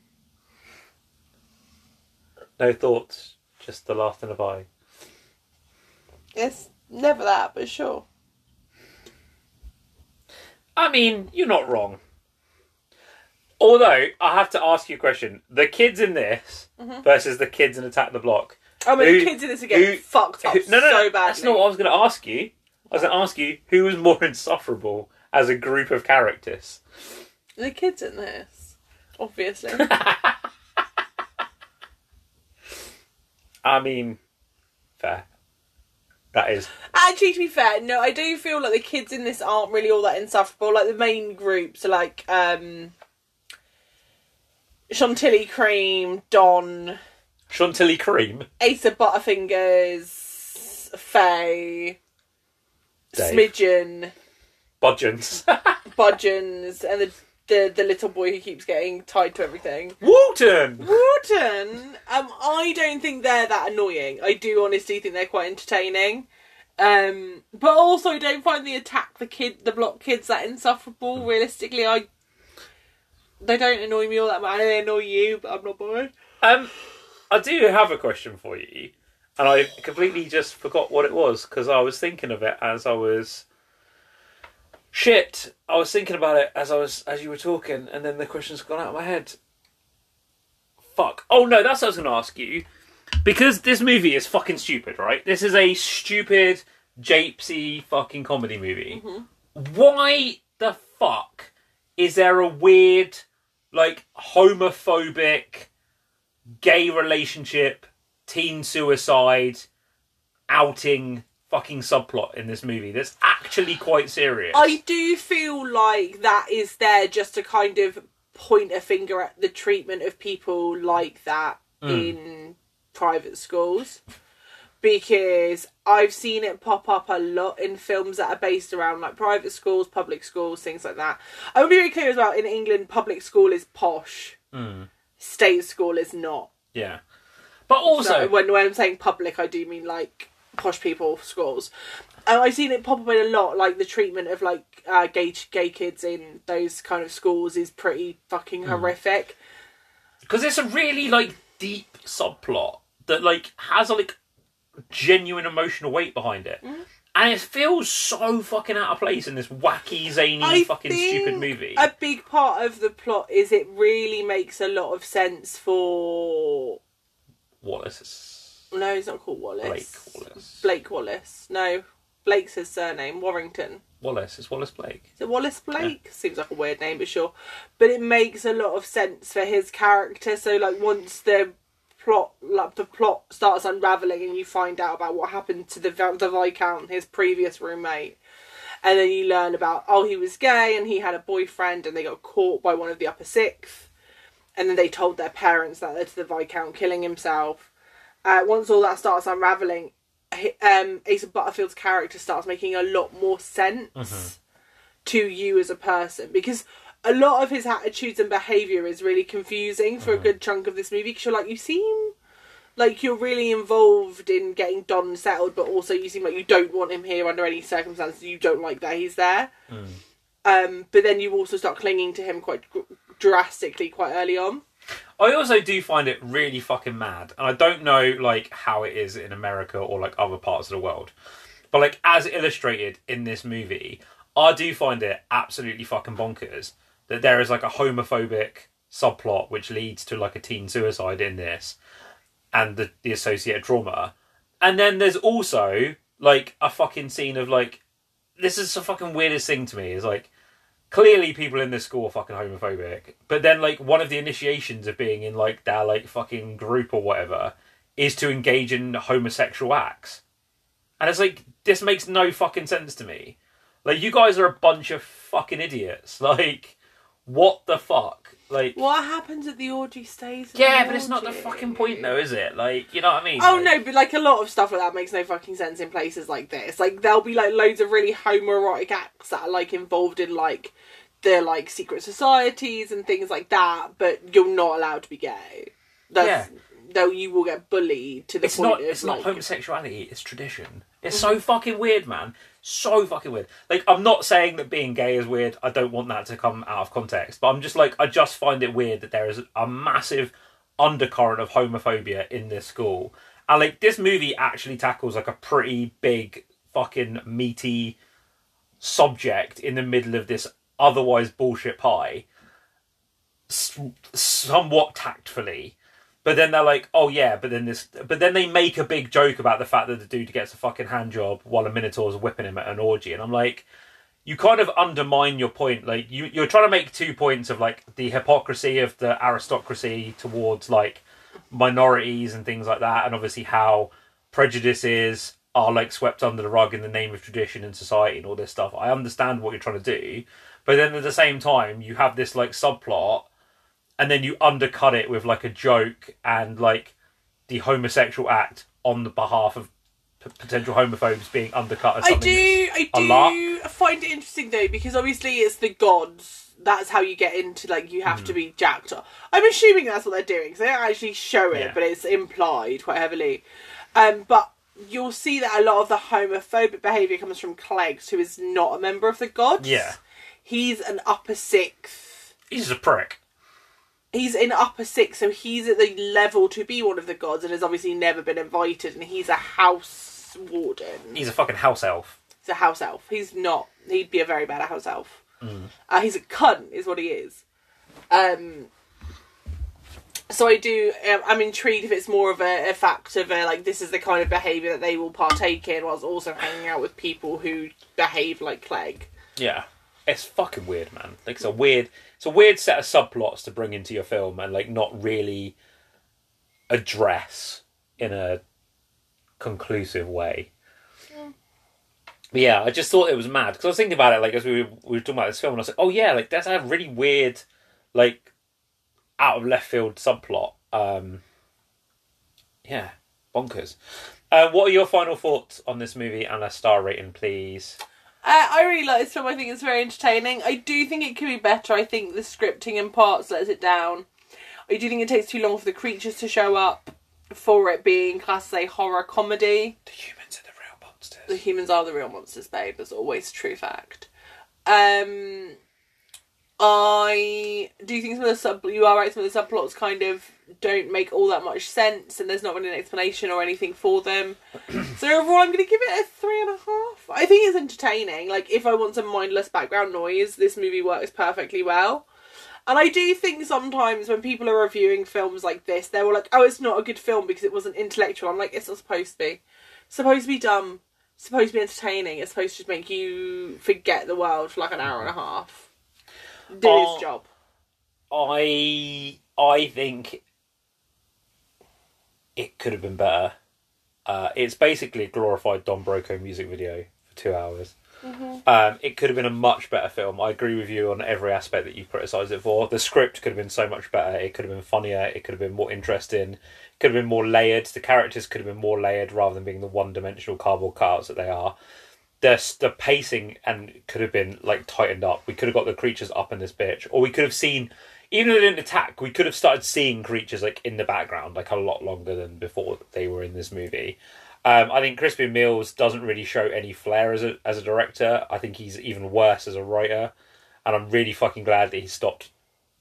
No thoughts, just the last in a bye. It's never that, but sure. I mean, you're not wrong. Although, I have to ask you a question. The kids in this mm-hmm. versus the kids in Attack the Block. I mean, who, the kids in this are getting who, fucked up who, no, no, so badly. That's not what I was going to ask you. I was going to ask you, who was more insufferable as a group of characters? The kids in this. Obviously. I mean, fair. That is. Actually, to be fair, no, I do feel like the kids in this aren't really all that insufferable. Like, the main groups are like, um... Chantilly Cream, Don... Chantilly Cream? Asa Butterfingers, Faye... Dave. Smidgen... Budgeons. Budgeons, and the, the the little boy who keeps getting tied to everything. Walton! Walton! Um, I don't think they're that annoying. I do honestly think they're quite entertaining. Um, but also I don't find the attack the kid, the block kids that insufferable. Mm. Realistically, I they don't annoy me all that much. I know they annoy you, but I'm not bothered. Um, I do have a question for you, and I completely just forgot what it was because I was thinking of it as I was. Shit! I was thinking about it as I was as you were talking, and then the question's gone out of my head. Fuck! Oh no, that's what I was going to ask you. Because this movie is fucking stupid, right? This is a stupid, japesy fucking comedy movie. Mm-hmm. Why the fuck is there a weird, like, homophobic, gay relationship, teen suicide, outing fucking subplot in this movie that's actually quite serious? I do feel like that is there just to kind of point a finger at the treatment of people like that mm. in private schools, because I've seen it pop up a lot in films that are based around like private schools, public schools, things like that. I will be very clear as well, in England public school is posh, mm. state school is not. Yeah, but also so when, when I'm saying public, I do mean like posh people schools. And I've seen it pop up in a lot, like the treatment of like uh, gay gay kids in those kind of schools is pretty fucking mm. horrific. Because it's a really like deep subplot that like has a like genuine emotional weight behind it, mm. and it feels so fucking out of place in this wacky, zany, I fucking stupid movie. A big part of the plot is it really makes a lot of sense for Wallace. No, he's not called Wallace. Blake Wallace. Blake Wallace. No, Blake's his surname. Warrington. Wallace. It's Wallace Blake. Is it Wallace Blake? Yeah. Seems like a weird name, but sure. But it makes a lot of sense for his character. So, like, once the plot, like the plot starts unraveling, and you find out about what happened to the the Viscount, his previous roommate, and then you learn about oh he was gay and he had a boyfriend, and they got caught by one of the upper sixth, and then they told their parents that led to the Viscount killing himself. Uh, once all that starts unraveling, um, Asa Butterfield's character starts making a lot more sense mm-hmm. to you as a person, because a lot of his attitudes and behaviour is really confusing for mm-hmm. a good chunk of this movie, because you're like, you seem like you're really involved in getting Don settled, but also you seem like you don't want him here under any circumstances. You don't like that he's there. Mm. Um, but then you also start clinging to him quite drastically quite early on. I also do find it really fucking mad, and I don't know like how it is in America or like other parts of the world, but like as illustrated in this movie, I do find it absolutely fucking bonkers that there is like a homophobic subplot which leads to like a teen suicide in this, and the, the associated trauma, and then there's also like a fucking scene of like, this is the fucking weirdest thing to me is like, clearly people in this school are fucking homophobic, but then like one of the initiations of being in like their like fucking group or whatever is to engage in homosexual acts, and it's like, this makes no fucking sense to me. Like, you guys are a bunch of fucking idiots. Like, what the fuck? Like, what happens at the orgy stays at yeah, the but it's not the orgy. fucking point though, is it? Like, you know what I mean? Oh like, no, but like a lot of stuff like that makes no fucking sense in places like this. Like, there'll be like loads of really homoerotic acts that are like involved in like the like secret societies and things like that, but you're not allowed to be gay. That's, yeah. Though you will get bullied to the it's point not, of it's like... not homosexuality, it's tradition. It's so fucking weird, man. So fucking weird. Like, I'm not saying that being gay is weird. I don't want that to come out of context. But I'm just like, I just find it weird that there is a massive undercurrent of homophobia in this school. And like, this movie actually tackles like a pretty big fucking meaty subject in the middle of this otherwise bullshit pie. S- somewhat tactfully. But then they're like, oh yeah, but then this, but then they make a big joke about the fact that the dude gets a fucking hand job while a Minotaur's whipping him at an orgy, and I'm like, you kind of undermine your point. Like, you, you're trying to make two points of like the hypocrisy of the aristocracy towards like minorities and things like that, and obviously how prejudices are like swept under the rug in the name of tradition and society and all this stuff. I understand what you're trying to do, but then at the same time, you have this like subplot. And then you undercut it with like a joke and like the homosexual act on the behalf of p- potential homophobes being undercut as I something do, I a do lark. find it interesting though, because obviously it's the gods. That's how you get into, like, you have mm. to be jacked up. I'm assuming that's what they're doing, because they don't actually show it, yeah. but it's implied quite heavily. Um, but you'll see that a lot of the homophobic behaviour comes from Cleggs, who is not a member of the gods. Yeah. He's an upper sixth. He's a prick. He's in upper six, so he's at the level to be one of the gods and has obviously never been invited, and he's a house warden. He's a fucking house elf. He's a house elf. He's not... He'd be a very bad house elf. Mm. Uh, he's a cunt, is what he is. Um, so I do... Um, I'm intrigued if it's more of a, a fact of, a, like, this is the kind of behaviour that they will partake in, whilst also hanging out with people who behave like Clegg. Yeah. It's fucking weird, man. Like, it's a weird... It's a weird set of subplots to bring into your film and, like, not really address in a conclusive way. Yeah. But yeah, I just thought it was mad. Because I was thinking about it, like, as we were, we were talking about this film, and I was like, oh yeah, like, that's a really weird, like, out of left field subplot. Um, yeah, bonkers. Uh, what are your final thoughts on this movie and a star rating, please? Uh, I really like this film. I think it's very entertaining. I do think it could be better. I think the scripting in parts lets it down. I do think it takes too long for the creatures to show up, for it being classed as a horror comedy. The humans are the real monsters. The humans are the real monsters, babe. That's always a true fact. Um, I do think some of the sub... You are right, some of the subplots kind of don't make all that much sense, and there's not really an explanation or anything for them. So overall, I'm going to give it a three and a half. I think it's entertaining. Like, if I want some mindless background noise, this movie works perfectly well. And I do think sometimes when people are reviewing films like this, they're all like, oh, it's not a good film because it wasn't intellectual. I'm like, it's not supposed to be. It's supposed to be dumb. It's supposed to be entertaining. It's supposed to just make you forget the world for like an hour and a half. Do uh, its job. I I think it could have been better. Uh, it's basically a glorified Don Broco music video for two hours. Mm-hmm. Um, it could have been a much better film. I agree with you on every aspect that you criticised it for. The script could have been so much better. It could have been funnier. It could have been more interesting. It could have been more layered. The characters could have been more layered rather than being the one-dimensional cardboard cutouts that they are. The, the pacing and could have been like tightened up. We could have got the creatures up in this bitch, or we could have seen, even if they didn't attack, we could have started seeing creatures like in the background like a lot longer than before they were in this movie. Um, I think Crispin Mills doesn't really show any flair as a as a director. I think he's even worse as a writer, and I'm really fucking glad that he stopped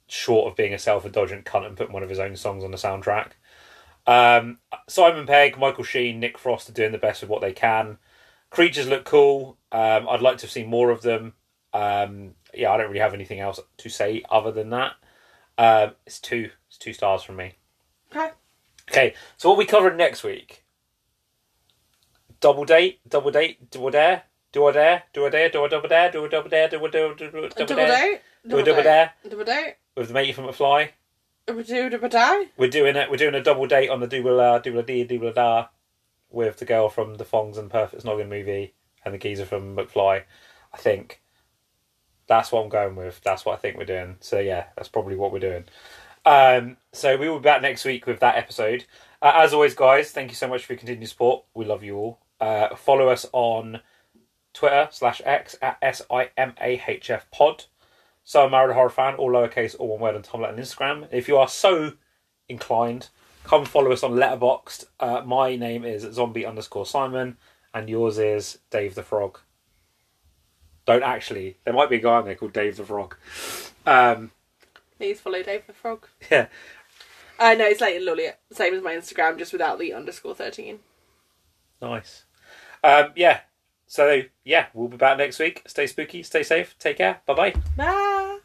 short of being a self-indulgent cunt and putting one of his own songs on the soundtrack. Um, Simon Pegg, Michael Sheen, Nick Frost are doing the best with what they can. Creatures look cool. Um, I'd like to see more of them. Um, yeah, I don't really have anything else to say other than that. Um, it's two. It's two stars from me. Okay. Okay, so what we covering next week? Double date, double date, double dare, do I dare, do I dare, do I double dare, do I double dare, do I do do double Double dare, date? do I double dare Double date? with the matey from McFly. Double do, double die? We're doing it. We're doing a double date on the Doobla Doobla Dee Doobla Da with the girl from the Fongs and Perfect Snogging movie and the geezer from McFly. I think that's what I'm going with. That's what I think we're doing. So yeah, that's probably what we're doing. Um, so we will be back next week with that episode. Uh, as always, guys, thank you so much for your continued support. We love you all. Uh, follow us on Twitter slash X at S I M A H F pod. So I'm Married a Horror Fan, all lowercase, all one word on Tumblr and Instagram. If you are so inclined, come follow us on Letterboxd. Uh, my name is zombie underscore Simon, and yours is Dave the Frog. Don't actually. There might be a guy on there called Dave the Frog. Um, Please follow Dave the Frog. yeah. Uh, no, it's Leighton Lulliot. Same as my Instagram, just without the underscore thirteen. Nice. Um, yeah. So, yeah, we'll be back next week. Stay spooky, stay safe, take care. Bye-bye. Bye!